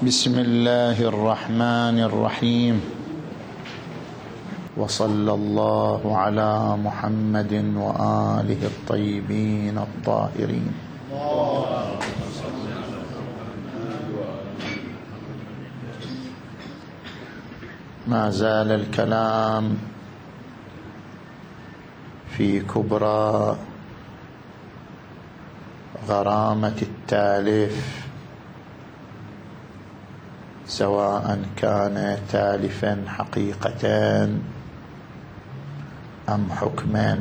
بسم الله الرحمن الرحيم، وصلى الله على محمد وآله الطيبين الطاهرين. ما زال الكلام في كبرى غرامة التالف، سواء كان تالفا حقيقة أم حكما،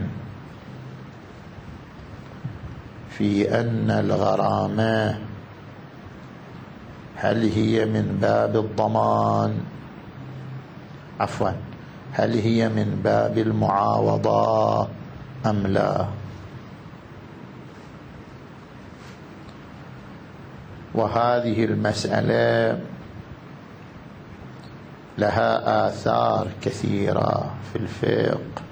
في أن الغرامة هل هي من باب الضمان، هل هي من باب المعاوضة أم لا؟ وهذه المسألة لها آثار كثيرة في الفقه،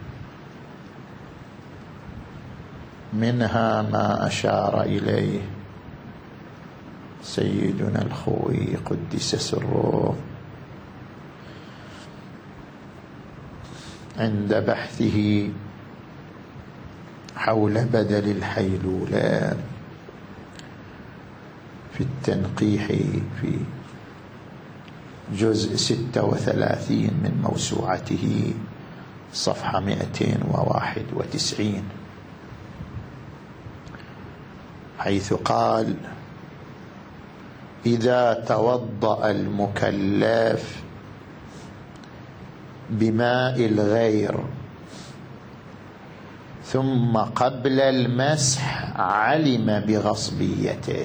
منها ما أشار إليه سيدنا الخوي قدس سره عند بحثه حول بدل الحيلولة في التنقيح في جزء 36 من موسوعته صفحة 291، حيث قال: إذا توضأ المكلف بماء الغير ثم قبل المسح علم بغصبيته،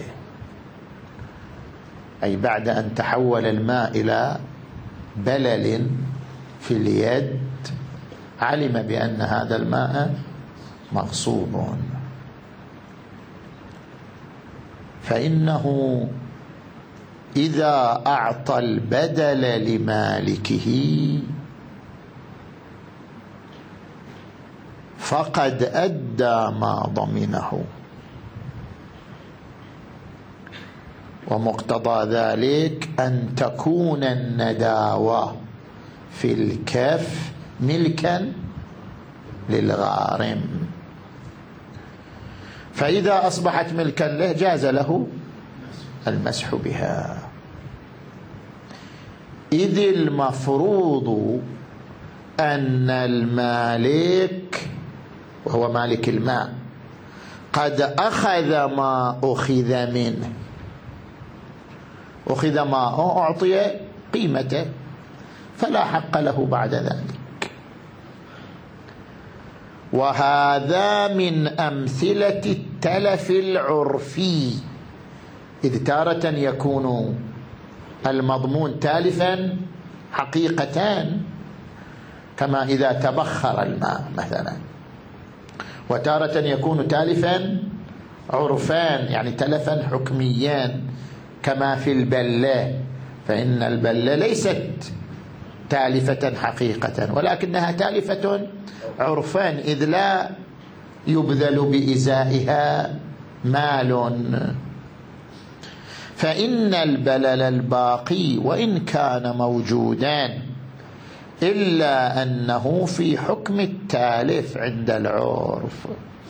أي بعد أن تحول الماء إلى بلل في اليد علم بأن هذا الماء مغصوب، فإنه إذا أعطى البدل لمالكه فقد أدى ما ضمنه، ومقتضى ذلك أن تكون النداوة في الكف ملكا للغارم، فإذا أصبحت ملكا له جاز له المسح بها، إذ المفروض أن المالك وهو مالك الماء قد أخذ ما أخذ منه، أخذ ما أعطي قيمته، فلا حق له بعد ذلك. وهذا من أمثلة التلف العرفي، إذ تارة يكون المضمون تالفا حقيقة كما إذا تبخر الماء مثلا، وتارة يكون تالفا عرفان يعني تلفا حكميا كما في البلة، فإن البلة ليست تالفة حقيقة ولكنها تالفة عرفان، إذ لا يبذل بإزائها مال، فإن البلل الباقي وإن كان موجودا إلا أنه في حكم التالف عند العرف.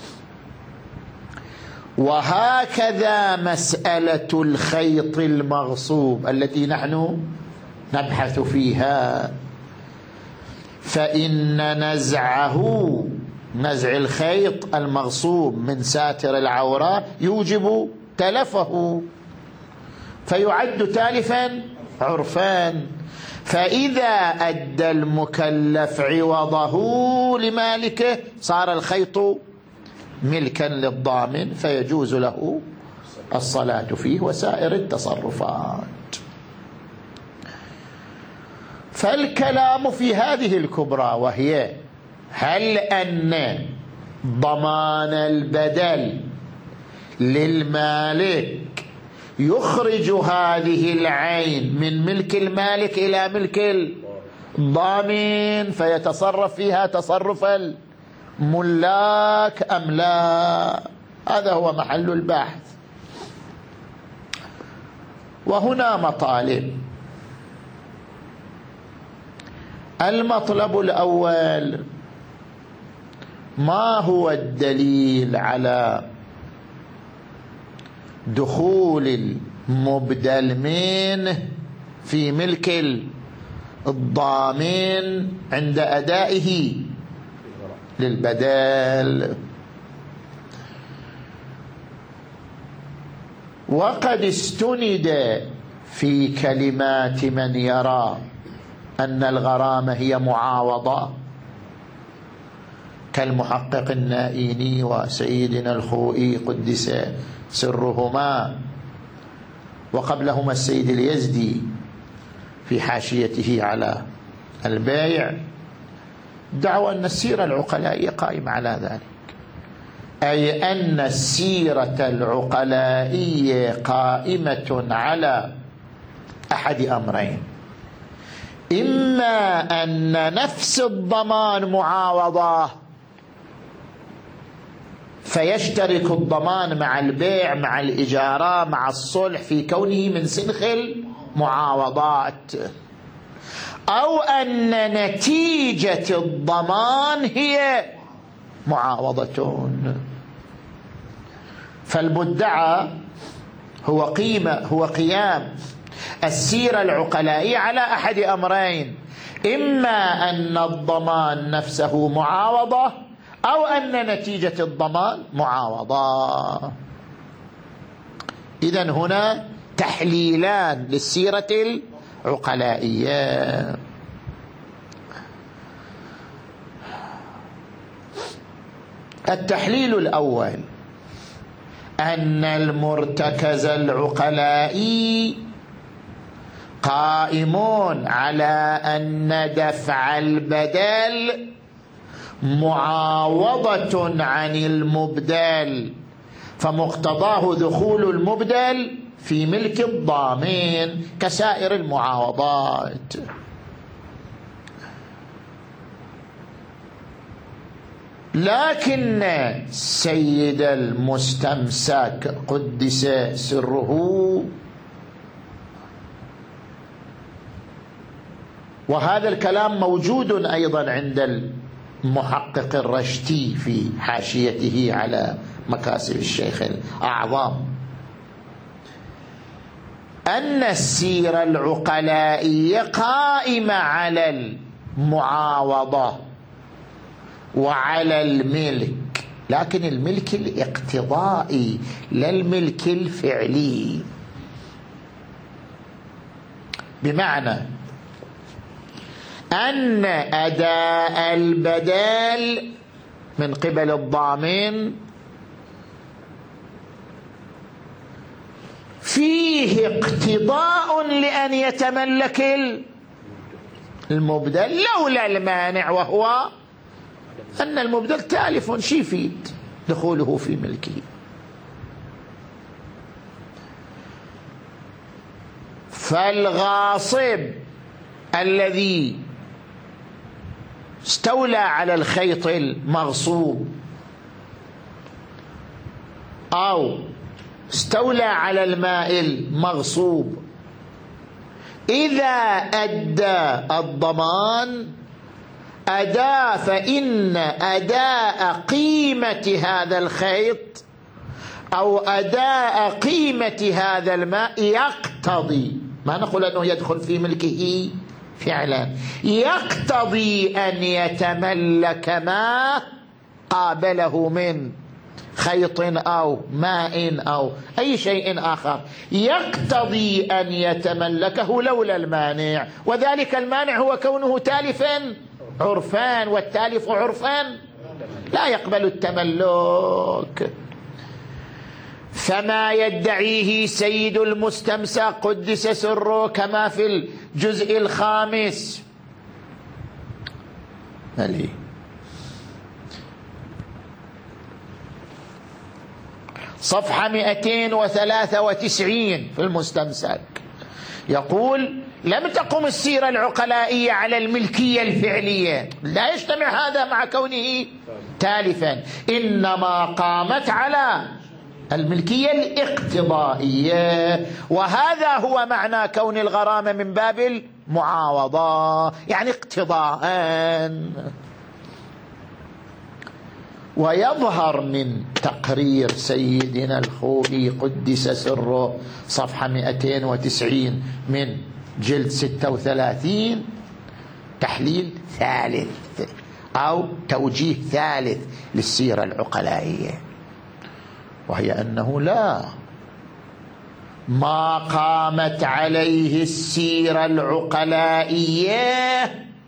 وهكذا مسألة الخيط المغصوب التي نحن نبحث فيها، فإن نزع الخيط المغصوب من ساتر العورة يوجب تلفه، فيعد تالفا عرفان، فإذا أدى المكلف عوضه لمالكه صار الخيط ملكا للضامن، فيجوز له الصلاة فيه وسائر التصرفات. فالكلام في هذه الكبرى، وهي هل أن ضمان البدل للمالك يخرج هذه العين من ملك المالك إلى ملك الضامن فيتصرف فيها تصرف الملاك أم لا؟ هذا هو محل البحث. وهنا مطالب. المطلب الأول: ما هو الدليل على دخول المبدل منه في ملك الضامن عند أدائه للبدل؟ وقد استند في كلمات من يرى أن الغرامة هي معاوضة كالمحقق النائيني وسيدنا الخوئي قدس سرهما، وقبلهما السيد اليزدي في حاشيته على البيع، دعوا أن السيرة العقلائية قائمة على ذلك، أي أن السيرة العقلائية قائمة على أحد أمرين: إما أن نفس الضمان معاوضة فيشترك الضمان مع البيع مع الإجارة مع الصلح في كونه من سنخ المعاوضات، أو أن نتيجة الضمان هي معاوضة. فالمدعى هو قيام السيرة العقلائية على أحد أمرين: إما أن الضمان نفسه معاوضة أو أن نتيجة الضمان معاوضة. إذن هنا تحليلان للسيرة العقلائية. التحليل الأول: أن المرتكز العقلائي قائمون على أن دفع البدل معاوضة عن المبدل، فمقتضاه دخول المبدل في ملك الضامن كسائر المعاوضات. لكن سيد المستمسك قدس سره، وهذا الكلام موجود أيضا عند المحقق الرشتي في حاشيته على مكاسب الشيخ الأعظم، أن السيرة العقلائية قائمة على المعاوضة وعلى الملك، لكن الملك الاقتضائي لا الملك الفعلي. بمعنى أن أداء البدل من قبل الضامن فيه اقتضاء لأن يتملك المبدل لولا المانع، وهو أن المبدل تالف شيفيد دخوله في ملكه. فالغاصب الذي استولى على الخيط المغصوب أو استولى على الماء المغصوب إذا أدى الضمان أداء، فإن أداء قيمة هذا الخيط أو أداء قيمة هذا الماء يقتضي، ما نقول أنه يدخل في ملكه فعلا، يقتضي أن يتملك ما قابله من خيط أو ماء أو أي شيء آخر، يقتضي أن يتملكه لولا المانع، وذلك المانع هو كونه تالفا عرفان، والتالف عرفان لا يقبل التملك. فما يدعيه سيد المستمسك قدس سره كما في الجزء الخامس صفحة 293 في المستمسك، يقول: لم تقم السيرة العقلائية على الملكية الفعلية، لا يجتمع هذا مع كونه تالفا، إنما قامت على الملكية الاقتضائية، وهذا هو معنى كون الغرامة من باب المعاوضة، يعني اقتضاء. ويظهر من تقرير سيدنا الخوئي قدس سره صفحة 290 من جلد 36 تحليل ثالث أو توجيه ثالث للسيرة العقلائية، وهي أنه لا، ما قامت عليه السيرة العقلائية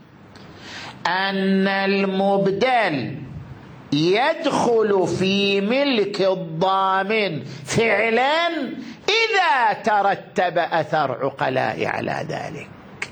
أن المبدل يدخل في ملك الضامن فعلا إذا ترتب أثر عقلائي على ذلك.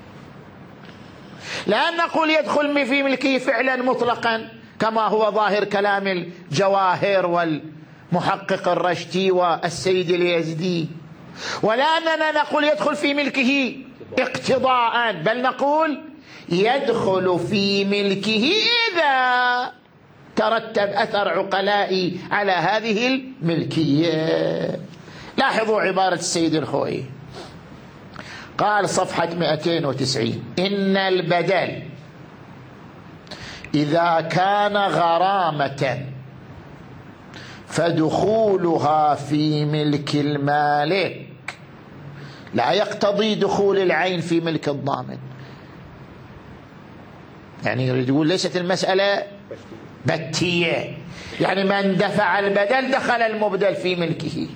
لا نقول يدخل في ملكه فعلا مطلقا كما هو ظاهر كلام الجواهر والمحقق الرشتي والسيد اليزدي، ولا أننا نقول يدخل في ملكه اقتضاء، بل نقول يدخل في ملكه إذا ترتب أثر عقلائي على هذه الملكية. لاحظوا عبارة السيد الخوئي، قال صفحة 290: إن البدل إذا كان غرامة فدخولها في ملك المالك لا يقتضي دخول العين في ملك الضامن. يعني يريد يقول ليست المسألة بتية، يعني من دفع البدل دخل المبدل في ملكه.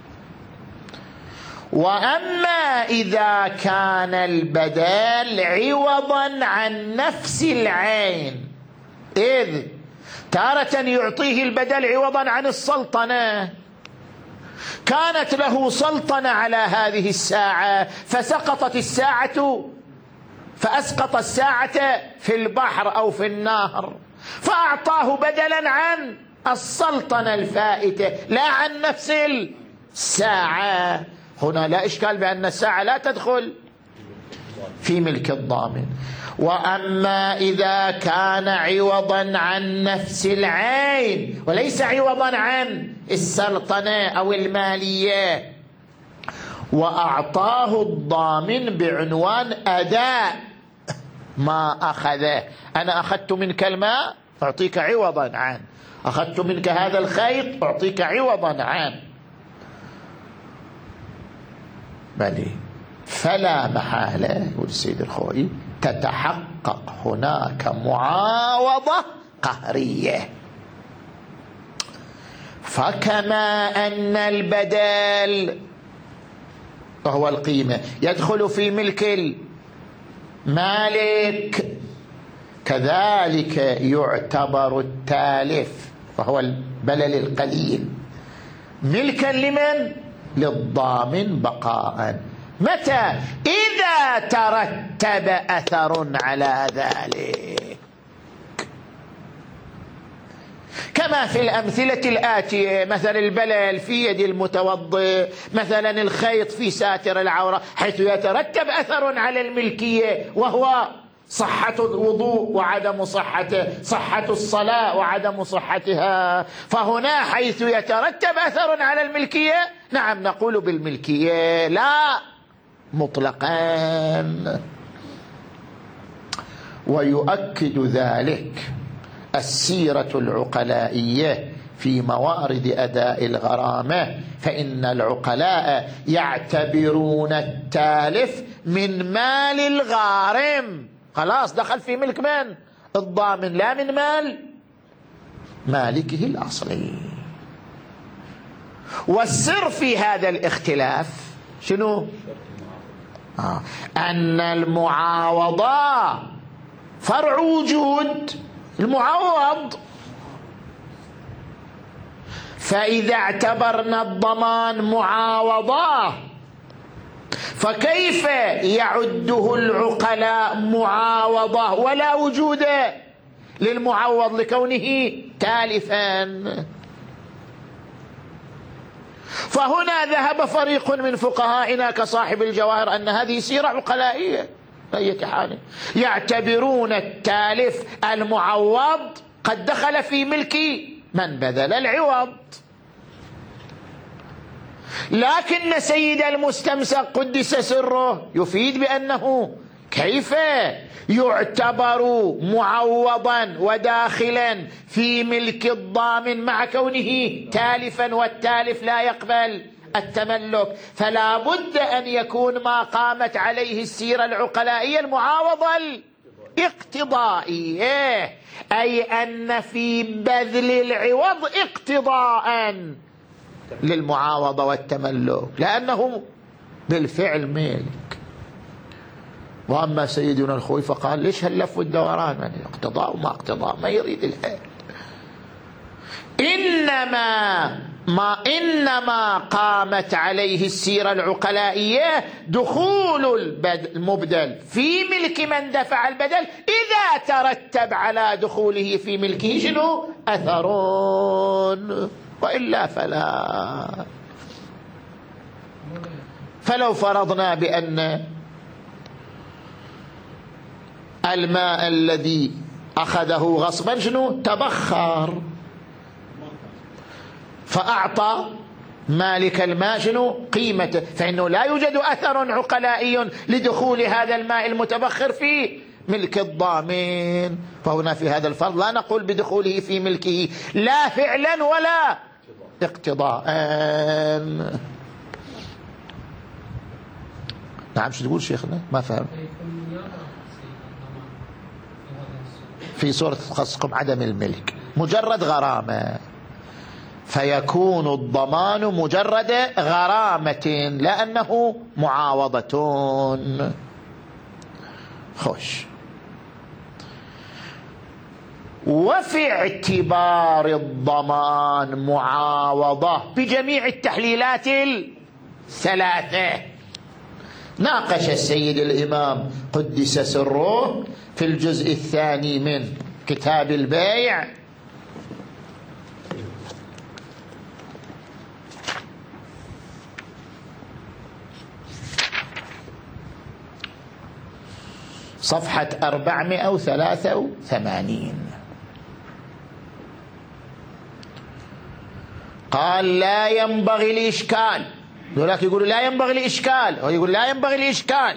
وأما إذا كان البدل عوضا عن نفس العين، إذ تارة يعطيه البدل عوضا عن السلطنة، كانت له سلطنة على هذه الساعة فسقطت الساعة، فأسقط الساعة في البحر أو في النهر، فأعطاه بدلا عن السلطنة الفائتة لا عن نفس الساعة. هنا لا إشكال بأن الساعة لا تدخل في ملك الضامن. وأما إذا كان عوضا عن نفس العين وليس عوضا عن السلطنة أو المالية، وأعطاه الضامن بعنوان أداء ما أخذه، أنا أخذت منك الماء أعطيك عوضا عن، أخذت منك هذا الخيط أعطيك عوضا عن، بلي فلا محالة يقول السيد الخوئي تتحقق هناك معاوضة قهرية. فكما أن البدل وهو القيمة يدخل في ملك المالك، كذلك يعتبر التالف وهو البلل القليل ملكا لمن؟ للضامن بقاء. متى؟ إذا ترتب أثر على ذلك، كما في الأمثلة الآتية، مثل البلل في يد المتوضئ، مثلا الخيط في ساتر العورة، حيث يترتب أثر على الملكية وهو صحة الوضوء وعدم صحته، صحة الصلاة وعدم صحتها. فهنا حيث يترتب أثر على الملكية نعم نقول بالملكية لا مطلقا. ويؤكد ذلك السيرة العقلائية في موارد أداء الغرامة، فإن العقلاء يعتبرون التالف من مال الغارم، خلاص دخل في ملك من؟ الضامن، لا من مال مالكه الأصلي. والسر في هذا الاختلاف شنو؟ أن المعاوضة فرع وجود المعوض، فإذا اعتبرنا الضمان معاوضة فكيف يعده العقلاء معاوضة ولا وجود للمعوض لكونه تالفا؟ فهنا ذهب فريق من فقهائنا كصاحب الجواهر أن هذه سيرة عقلائية بأية حال، يعتبرون التالف المعوض قد دخل في ملك من بذل العوض. لكن سيد المستمسك قدس سره يفيد بأنه كيف يعتبر معوضا وداخلا في ملك الضامن مع كونه تالفا، والتالف لا يقبل التملك، فلا بد أن يكون ما قامت عليه السيرة العقلائية المعاوضة الاقتضائية، أي أن في بذل العوض اقتضاء للمعاوضة والتملك، لأنه بالفعل ملك. وأما سيدنا الخوي فقال ليش هاللف والدوران، من اقتضاء وما اقتضاء، ما يريد الحال. إنما قامت عليه السيرة العقلائية دخول المبدل في ملك من دفع البدل إذا ترتب على دخوله في ملكه شنو؟ أثر، وإلا فلو فرضنا بأن الماء الذي أخذه غصبا شنو؟ تبخر، فأعطى مالك الماء شنو؟ قيمته، فإنه لا يوجد أثر عقلائي لدخول هذا الماء المتبخر في ملك الضامن. فهنا في هذا الفرض لا نقول بدخوله في ملكه لا فعلا ولا اقتضاء. نعم، شو تقول شيخنا؟ ما فهم. في صورة خصكم عدم الملك مجرد غرامة، فيكون الضمان مجرد غرامة لأنه معاوضة. خوش. وفي اعتبار الضمان معاوضة بجميع التحليلات الثلاثة. ناقش السيد الإمام قدس سره في الجزء الثاني من كتاب البيع صفحة 483. قال لا ينبغي الإشكال، ولكن يقول لا ينبغي الإشكال، هو يقول لا ينبغي الإشكال،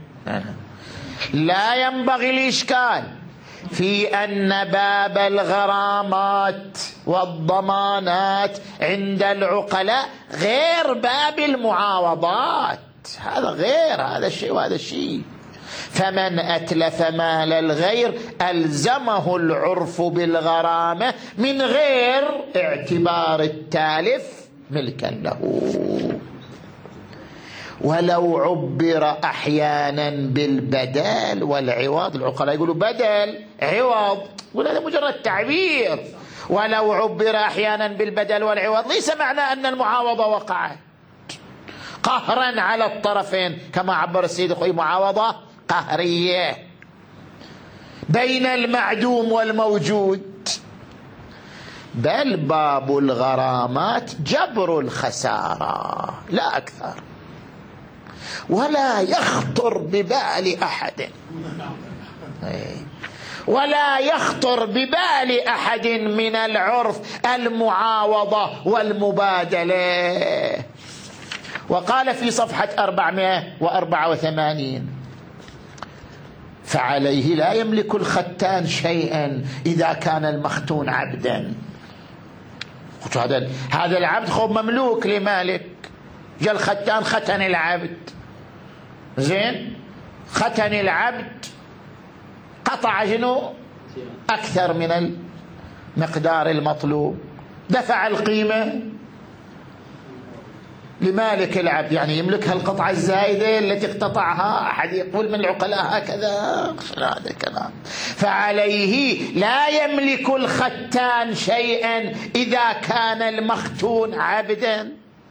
لا ينبغي الإشكال في أن باب الغرامات والضمانات عند العقلاء غير باب المعاوضات، هذا غير هذا الشيء وهذا الشيء. فمن أتلف مال الغير ألزمه العرف بالغرامة من غير اعتبار التالف ملكا له، ولو عبر أحيانا بالبدل والعوض. العقلاء يقولوا بدل عوض، يقول هذا مجرد تعبير. ولو عبر أحيانا بالبدل والعوض ليس معنى أن المعاوضة وقعت قهرا على الطرفين، كما عبر السيد الخوي معاوضة قهرية بين المعدوم والموجود، بل باب الغرامات جبر الخسارة لا أكثر. ولا يخطر ببال أحد، ولا يخطر ببال أحد من العرف المعاوضة والمبادلة. وقال في صفحة 484 فعليه لا يملك الختان شيئا إذا كان المختون عبدا. هذا العبد خب مملوك لمالك، جاء الختان ختن العبد، زين، ختن العبد قطع شنو أكثر من المقدار المطلوب، دفع القيمة لمالك العبد، يعني يملك هالقطعة الزائدة التي اقتطعها. أحد يقول من العقلاء هكذا، هذا كلام. فعليه لا يملك الختان شيئا إذا كان المختون عبدا.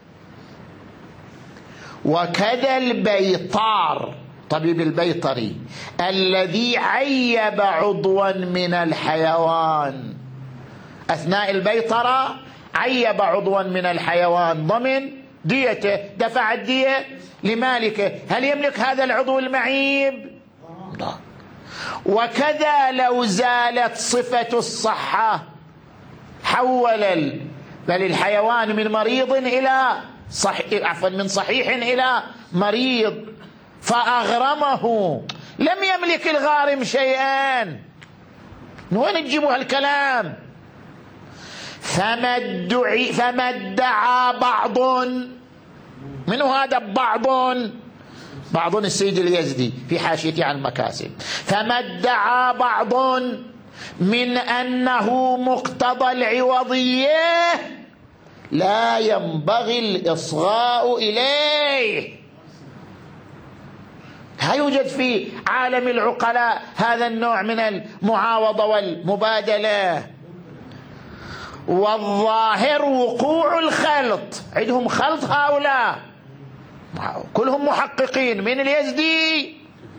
وكذا البيطار، طبيب البيطري الذي عيب عضوا من الحيوان أثناء البيطرة، عيب عضوا من الحيوان ضمن ديته، دفع الدية لمالكه، هل يملك هذا العضو المعيب؟ لا. وكذا لو زالت صفة الصحة، حول بل الحيوان من مريض إلى من صحيح إلى مريض فأغرمه، لم يملك الغارم شيئا. من وين تجيبوا هالكلام؟ فما ادعى بعض، من هذا بعض السيد اليزدي في حاشيته عن المكاسب، فما ادعى بعض من أنه مقتضى العوضية لا ينبغي الإصغاء إليه. لا يوجد في عالم العقلاء هذا النوع من المعاوضة والمبادلة. والظاهر وقوع الخلط، عندهم خلط هؤلاء كلهم محققين من اليزدي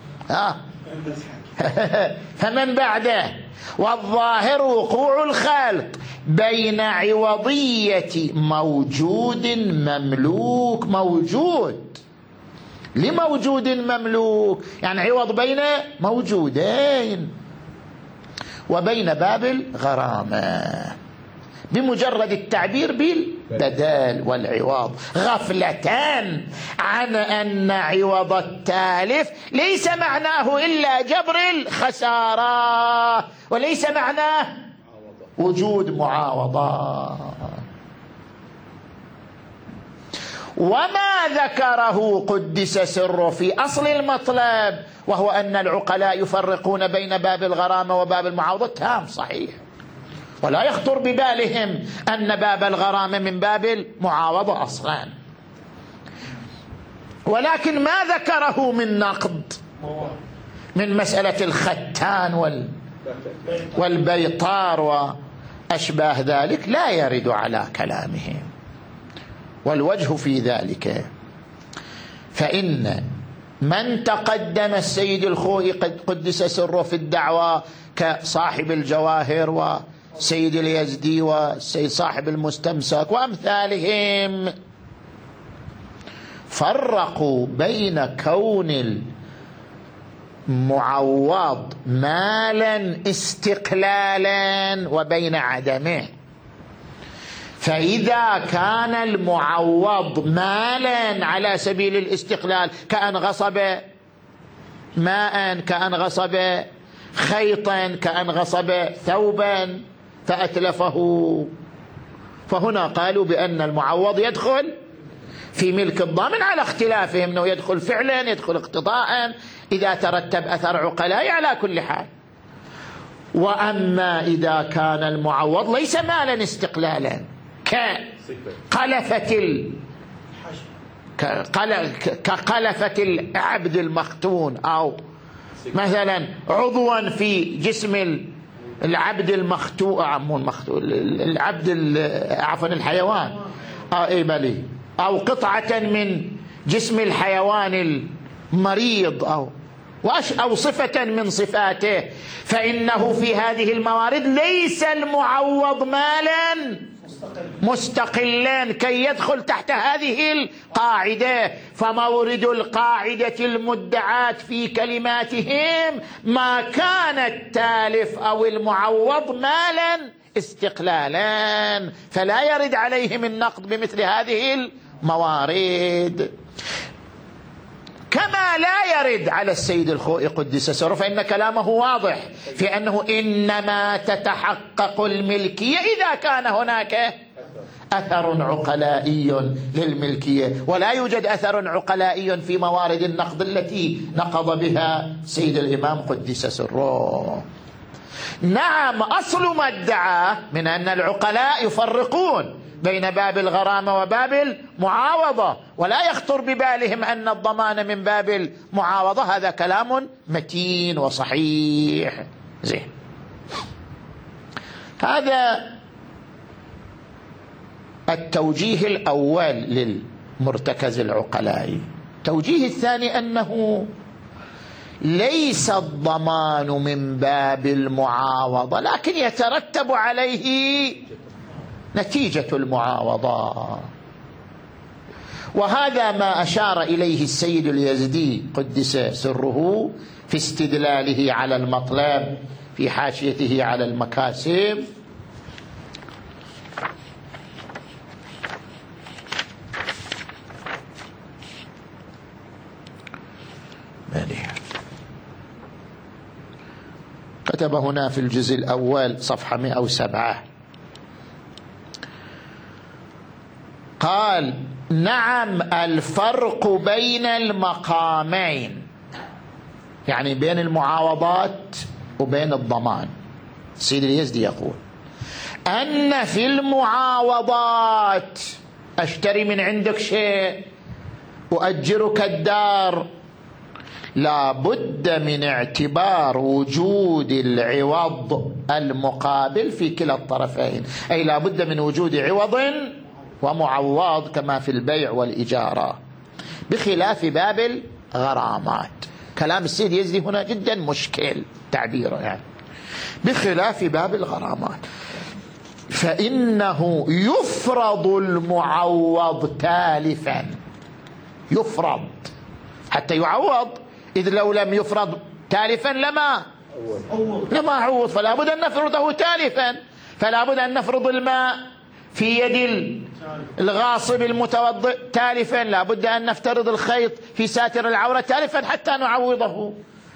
فمن بعده. والظاهر وقوع الخلط بين عوضية موجود مملوك، موجود لموجود مملوك، يعني عوض بين موجودين، وبين باب الغرامة بمجرد التعبير بالبدل والعوض، غفلة عن أن عوض التالف ليس معناه إلا جبر الخسارة، وليس معناه وجود معاوضة. وما ذكره قدس سره في أصل المطلب، وهو أن العقلاء يفرقون بين باب الغرامة وباب المعاوضة، تام صحيح، ولا يخطر ببالهم أن باب الغرامة من باب المعاوضة أصلا. ولكن ما ذكره من نقد من مسألة الختان والبيطار وأشباه ذلك لا يرد على كلامهم. والوجه في ذلك فإن من تقدم السيد الخوئي قدس سره في الدعوة كصاحب الجواهر وسيد اليزدي والسيد صاحب المستمسك وأمثالهم، فرقوا بين كون المعوض مالا استقلالا وبين عدمه. فإذا كان المعوض مالا على سبيل الاستقلال، كأن غصب ماء، كأن غصب خيطا، كأن غصب ثوبا فأتلفه، فهنا قالوا بأن المعوض يدخل في ملك الضامن على اختلافهم، أنه يدخل فعلا يدخل اقتضاء إذا ترتب أثر عقلاء على كل حال. وأما إذا كان المعوض ليس مالا استقلالا كقلفة العبد المختون، أو مثلا عضوا في جسم العبد المختون، العبد عفوا الحيوان، أو قطعة من جسم الحيوان المريض، أو صفة من صفاته، فإنه في هذه الموارد ليس المعوض مالا مستقلا كي يدخل تحت هذه القاعدة. فمورد القاعدة المدعاة في كلماتهم ما كان التالف أو المعوض مالا استقلالا، فلا يرد عليهم النقد بمثل هذه الموارد. كما لا يرد على السيد الخوئي قدس سره، فإن كلامه واضح في أنه إنما تتحقق الملكية إذا كان هناك أثر عقلائي للملكية، ولا يوجد أثر عقلائي في موارد النقد التي نقض بها سيد الإمام قدس سره. نعم، أصل ما ادعاه من أن العقلاء يفرقون بين باب الغرامة وباب المعاوضة، ولا يخطر ببالهم أن الضمان من باب المعاوضة، هذا كلام متين وصحيح. زين، هذا التوجيه الأول للمرتكز العقلائي. التوجيه الثاني أنه ليس الضمان من باب المعاوضة، لكن يترتب عليه نتيجة المعاوضة، وهذا ما أشار إليه السيد اليزدي قدس سره في استدلاله على المطلب في حاشيته على المكاسب. كتب هنا في الجزء الأول صفحة 107 قال: نعم، الفرق بين المقامين، يعني بين المعاوضات وبين الضمان. سيد اليزدي يقول أن في المعاوضات أشتري من عندك شيء، أؤجرك الدار، لا بد من اعتبار وجود العوض المقابل في كلا الطرفين، أي لا بد من وجود عوض ومعوض كما في البيع والإجارة، بخلاف باب الغرامات. كلام السيد يزدي هنا جدا مشكل تعبيره، يعني بخلاف باب الغرامات فإنه يفرض المعوض تالفا، يفرض حتى يعوض، إذ لو لم يفرض تالفا لما عوض، فلا بد أن نفرضه تالفا، فلا بد أن نفرض الماء في يد الغاصب المتوضئ تالفا، لا بد أن نفترض الخيط في ساتر العورة تالفا حتى نعوضه.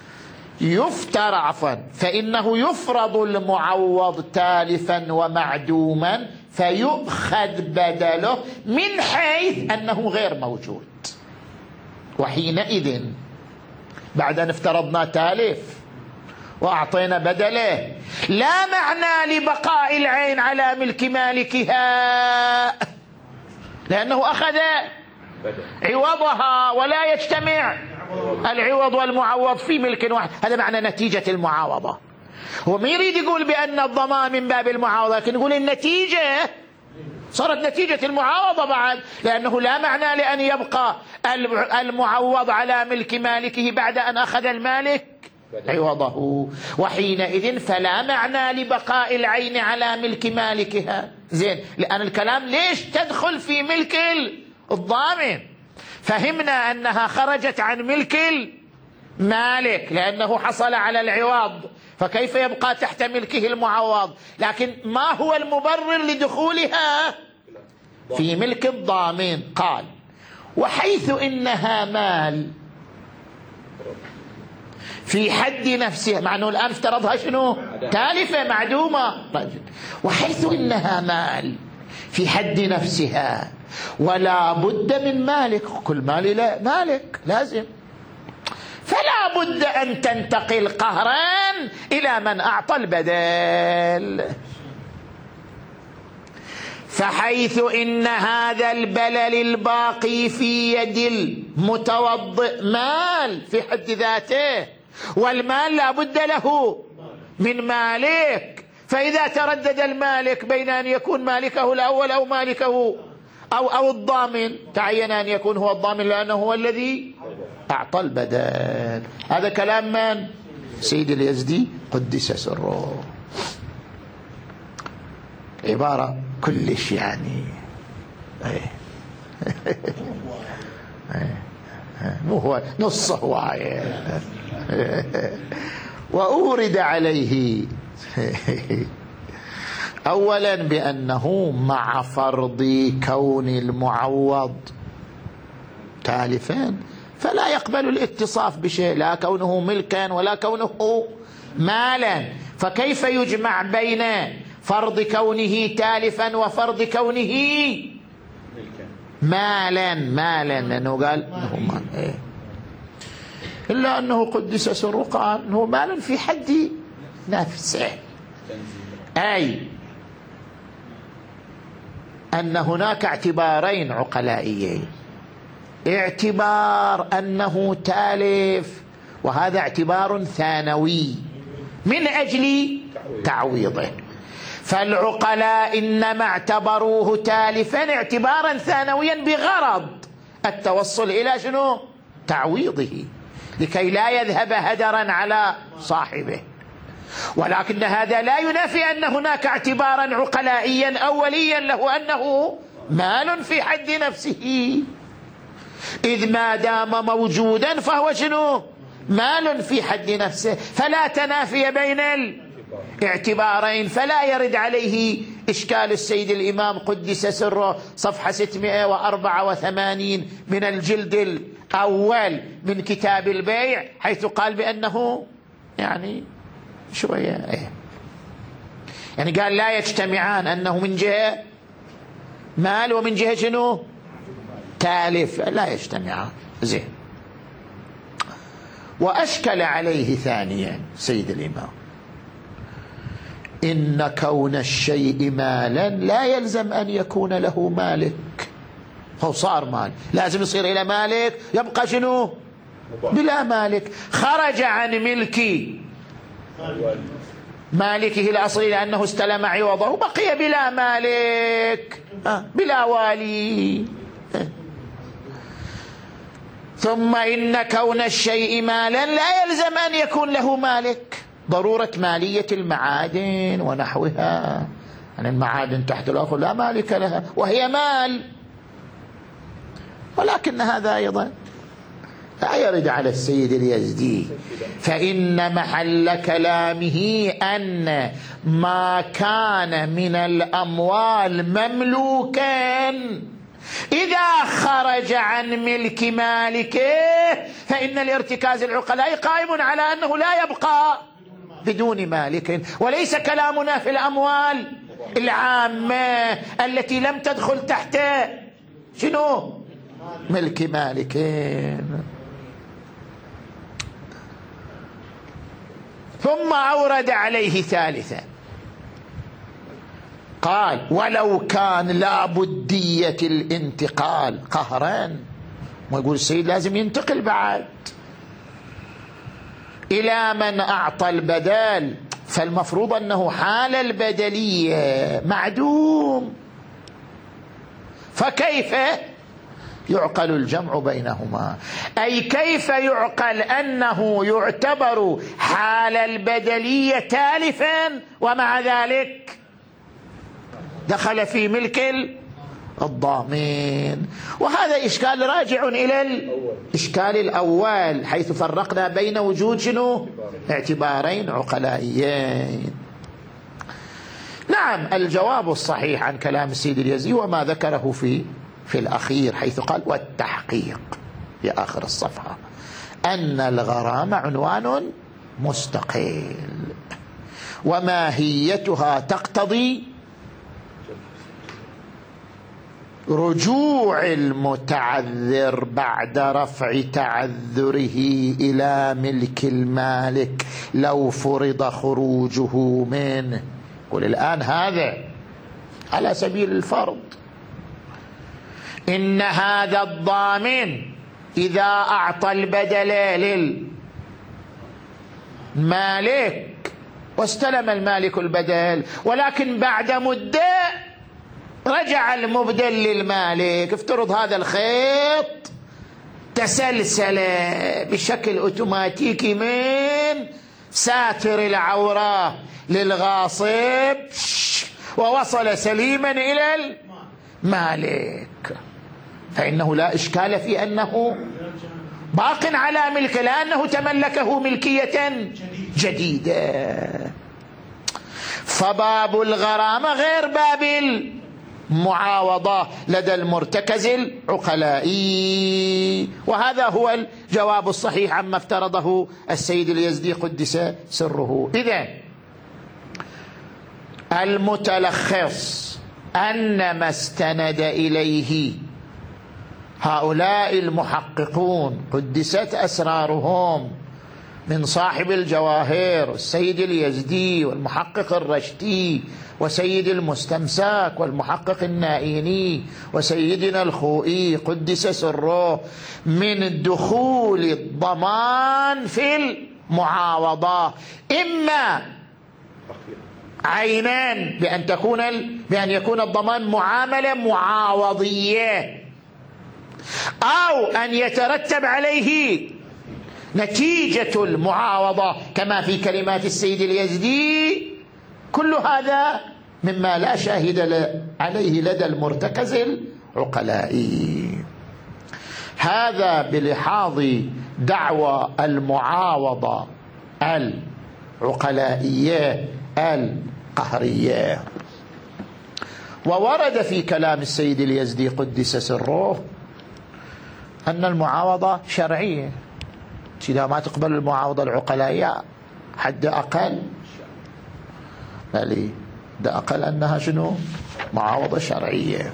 فإنه يفرض المعوض تالفا ومعدوما فيؤخذ بدله من حيث أنه غير موجود، وحينئذ بعد أن افترضنا تالف وأعطينا بدله لا معنى لبقاء العين على ملك مالكها، لأنه أخذ عوضها ولا يجتمع العوض والمعوض في ملك واحد. هذا معنى نتيجة المعاوضة. هو ما يريد يقول بأن الضمان من باب المعاوضة، لكن يقول النتيجة صارت نتيجة المعاوضة بعد، لأنه لا معنى لأن يبقى المعوض على ملك مالكه بعد أن أخذ المالك عوضه، وحينئذ فلا معنى لبقاء العين على ملك مالكها. زين، لأن الكلام ليش تدخل في ملك الضامن؟ فهمنا أنها خرجت عن ملك المالك لأنه حصل على العوض، فكيف يبقى تحت ملكه المعوض؟ لكن ما هو المبرر لدخولها في ملك الضامن؟ قال: وحيث إنها مال في حد نفسها، مع أنه الآن افترضها شنو؟ تالفة معدومة. وحيث إنها مال في حد نفسها ولا بد من مالك، كل مال لا مالك لازم، فلا بد أن تنتقل قهرا إلى من أعطى البدل. فحيث إن هذا البلل الباقي في يد المتوضئ مال في حد ذاته، والمال لا بد له من مالك، فإذا تردد المالك بين أن يكون مالكه الأول أو مالكه أو الضامن، تعين أن يكون هو الضامن لأنه هو الذي أعطى البدل. هذا كلام من؟ سيد اليزدي قدس سره. عبارة كلش يعني مو هو نص هواية. وأورد عليه أولا بأنه مع فرض كون المعوض تالفا فلا يقبل الاتصاف بشيء، لا كونه ملكا ولا كونه مالا، فكيف يجمع بين فرض كونه تالفا وفرض كونه مالا؟ لأنه قال أنه مال، إلا أنه قدس سره قال أنه مال في حد نفسه، أي أن هناك اعتبارين عقلائيين: اعتبار أنه تالف، وهذا اعتبار ثانوي من أجل تعويضه، فالعقلاء إنما اعتبروه تالفا اعتبارا ثانويا بغرض التوصل إلى شنو؟ تعويضه، لكي لا يذهب هدرا على صاحبه. ولكن هذا لا ينافي أن هناك اعتبارا عقلائيا أوليا له أنه مال في حد نفسه، إذ ما دام موجودا فهو شنو؟ مال في حد نفسه، فلا تنافي بين الاعتبارين، فلا يرد عليه إشكال السيد الإمام قدس سره صفحة 684 من الجلد الأول من كتاب البيع، حيث قال بأنه يعني شوية يعني قال لا يجتمعان، أنه من جهة مال ومن جهة شنو تالف، لا يجتمعان. زين. وأشكل عليه ثانيا سيد الإمام إن كون الشيء مالا لا يلزم أن يكون له مالك. هو صار مال، لازم يصير إلى مالك، يبقى شنو بلا مالك. خرج عن ملكي مالكه الأصلي لأنه استلم عوضه، بقي بلا مالك بلا والي. ثم إن كون الشيء مالا لا يلزم أن يكون له مالك. ضرورة مالية المعادن ونحوها، يعني المعادن تحت الأرض لا مالك لها وهي مال، ولكن هذا أيضا لا يرد على السيد اليزدي، فإن محل كلامه أن ما كان من الأموال مملوكا إذا خرج عن ملك مالكه فإن الارتكاز العقلاء قائم على أنه لا يبقى بدون مالك. وليس كلامنا في الأموال العامة التي لم تدخل تحت شنو ملك مالكين. ثم أورد عليه ثالثا قال ولو كان لا بدية الانتقال قهرا، ما يقول السيد لازم ينتقل بعد إلى من أعطى البدال، فالمفروض أنه حال البدلية معدوم، فكيف يعقل الجمع بينهما؟ أي كيف يعقل أنه يعتبر حال البدلية تالفا ومع ذلك دخل في ملك الضامن؟ وهذا إشكال راجع إلى الإشكال الأول، حيث فرقنا بين وجود شنو اعتبارين عقلائيين. نعم، الجواب الصحيح عن كلام السيد اليزدي وما ذكره في الأخير، حيث قال والتحقيق في آخر الصفحة أن الغرامة عنوان مستقل وماهيتها تقتضي رجوع المتعذر بعد رفع تعذره إلى ملك المالك لو فرض خروجه منه. قل الآن هذا على سبيل الفرض، إن هذا الضامن إذا أعطى البدل للمالك واستلم المالك البدل، ولكن بعد مدة رجع المبدل للمالك، افترض هذا الخيط تسلسل بشكل اوتوماتيكي من ساتر العورة للغاصب ووصل سليما إلى المالك، فإنه لا إشكال في أنه باق على ملكه لأنه تملكه ملكية جديدة. فباب الغرامة غير باب المعاوضة لدى المرتكز العقلائي، وهذا هو الجواب الصحيح عما افترضه السيد اليزدي قدس سره. إذن المتلخص أن ما استند إليه هؤلاء المحققون قدست أسرارهم من صاحب الجواهر السيد اليزدي والمحقق الرشدي وسيد المستمسك والمحقق النائيني وسيدنا الخوئي قدس سره من دخول الضمان في المعاوضة، إما عينان بأن يكون الضمان معاملة معاوضية، أو أن يترتب عليه نتيجة المعاوضة كما في كلمات السيد اليزدي. كل هذا مما لا شاهد عليه لدى المرتكز العقلائي. هذا بلحاظ دعوى المعاوضة العقلائية القهرية. وورد في كلام السيد اليزدي قدس سره أن المعاوضة شرعية، إذا ما تقبل المعاوضة العقلائية حد أقل، بل ده أقل أنها شنو؟ معاوضة شرعية.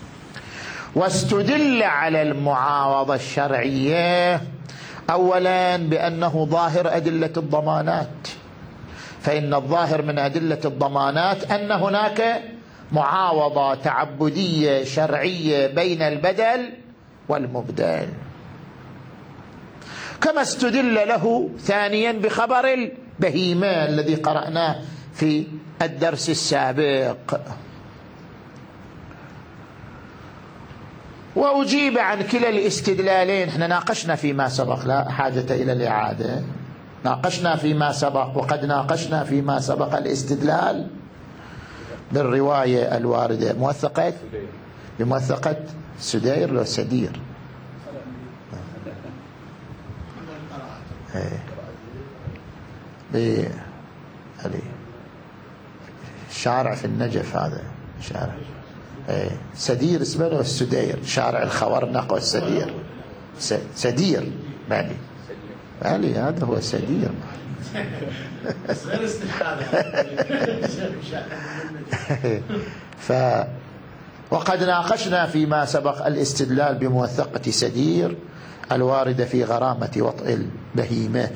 واستدل على المعاوضة الشرعية أولا بأنه ظاهر أدلة الضمانات، فإن الظاهر من أدلة الضمانات أن هناك معاوضة تعبدية شرعية بين البدل والمبدل، كما استدل له ثانيا بخبر البهيمة الذي قرأناه في الدرس السابق. وأجيب عن كلا الاستدلالين. احنا ناقشنا فيما سبق، لا حاجة إلى الإعادة، ناقشنا فيما سبق، وقد ناقشنا فيما سبق الاستدلال بالرواية الواردة موثقة بموثقة سدير لو سدير، شارع في النجف، هذا شارع سدير اسمه السدير، شارع الخورنق والسدير، سدير بالي هذا هو سدير. وقد ناقشنا فيما سبق الاستدلال بموثقة سدير الواردة في غرامة وطئ البهيمة،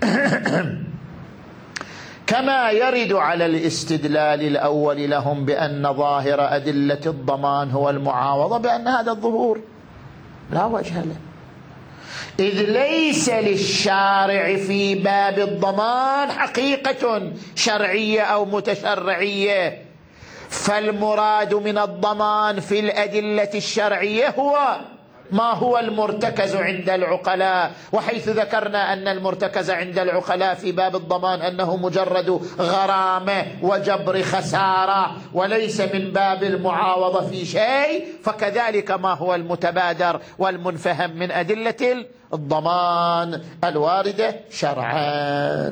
كما يرد على الاستدلال الأول لهم بأن ظاهر أدلة الضمان هو المعاوضة، بأن هذا الظهور لا وجه له، إذ ليس للشارع في باب الضمان حقيقة شرعية أو متشرعية، فالمراد من الضمان في الأدلة الشرعية هو ما هو المرتكز عند العقلاء، وحيث ذكرنا أن المرتكز عند العقلاء في باب الضمان أنه مجرد غرامة وجبر خسارة وليس من باب المعاوضة في شيء، فكذلك ما هو المتبادر والمنفهم من أدلة الضمان الواردة شرعا.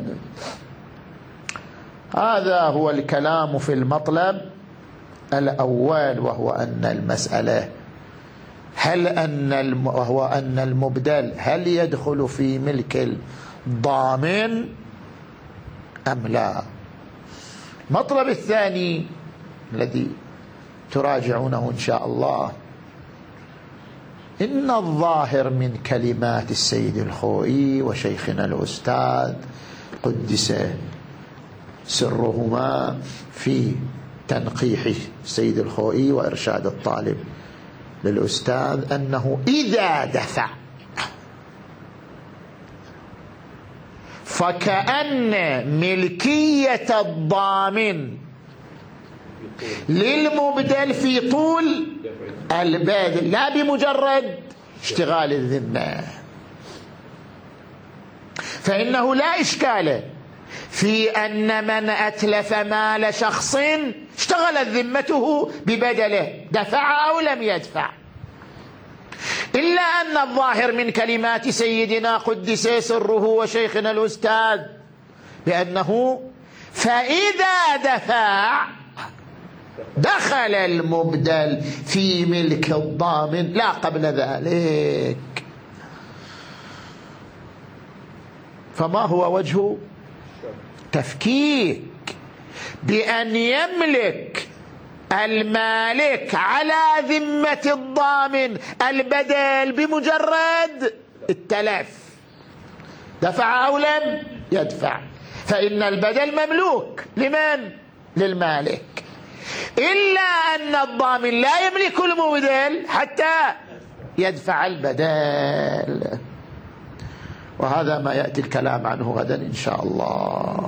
هذا هو الكلام في المطلب الأول، وهو أن المسألة وهو أن المبدل هل يدخل في ملك الضامن أم لا. المطلب الثاني الذي تراجعونه إن شاء الله، إن الظاهر من كلمات السيد الخوئي وشيخنا الأستاذ قدس سرهما في تنقيح السيد الخوئي وإرشاد الطالب للأستاذ، أنه إذا دفع فكأن ملكية الضامن للمبدل في طول البذل لا بمجرد اشتغال الذمة، فإنه لا إشكال في أن من أتلف مال شخص اشتغلت ذمته ببدله دفع أو لم يدفع، إلا أن الظاهر من كلمات سيدنا قدس سره وشيخنا الأستاذ بأنه فإذا دفع دخل المبدل في ملك الضامن لا قبل ذلك. فما هو وجه تفكيك بأن يملك المالك على ذمة الضامن البدل بمجرد التلف، دفع أو لم يدفع، فإن البدل مملوك لمن؟ للمالك، إلا أن الضامن لا يملك المبدل حتى يدفع البدل، وهذا ما يأتي الكلام عنه غدا إن شاء الله.